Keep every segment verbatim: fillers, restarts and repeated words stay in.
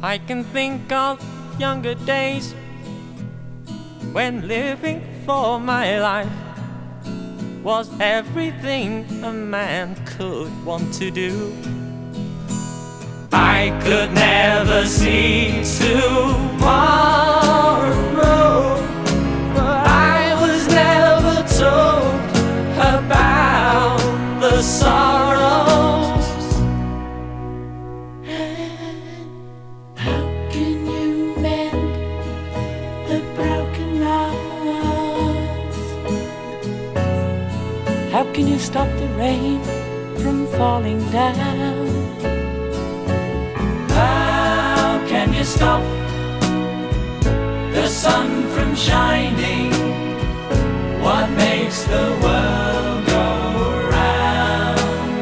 I can think of younger days when living for my life was everything a man could want to do. I could never see tomorrow, but I was never told about the sorrows. How can you mend the broken hearts? How can you stop the rain from falling down? How can you stop the sun from shining? What makes the world go round?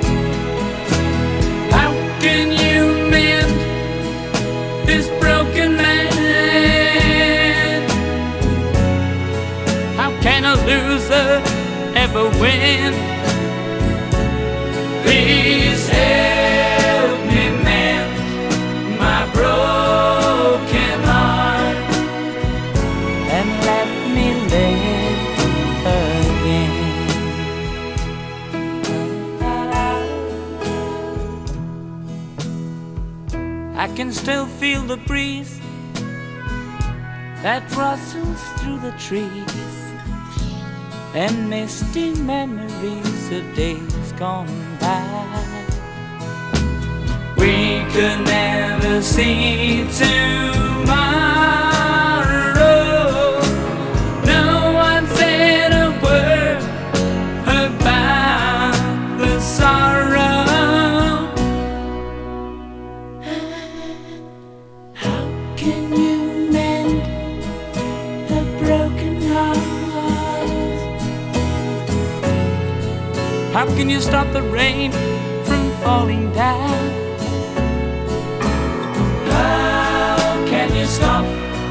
How can you mend this broken man? How can a loser ever win? Please help me mend my broken heart and let me live again. I can still feel the breeze that rustles through the trees, and misty memories of days gone by. we could never see tomorrow. No one said a word about the sorrow. How can you mend the broken heart? How can you stop the rain from falling down? How can you stop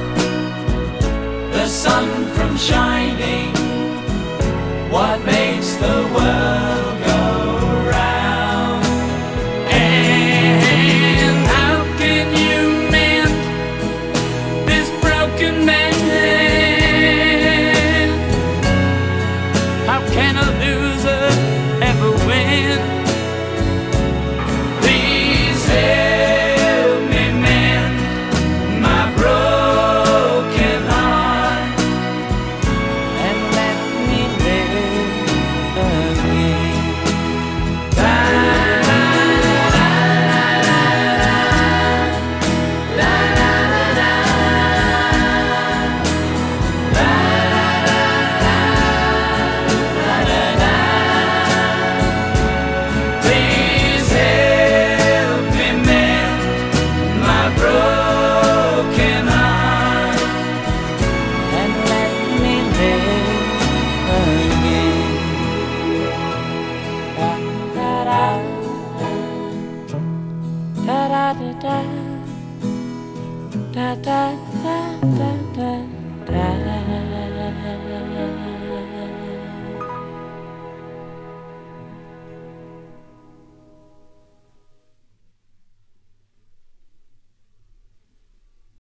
the sun from shining? What makes the world go round? And how can you mend this broken man? How can a loser ever win? Please help me mend my broken heart And let me live again. Please help me mend my broken heart And let me live again. Da da da da da da da da da da da da.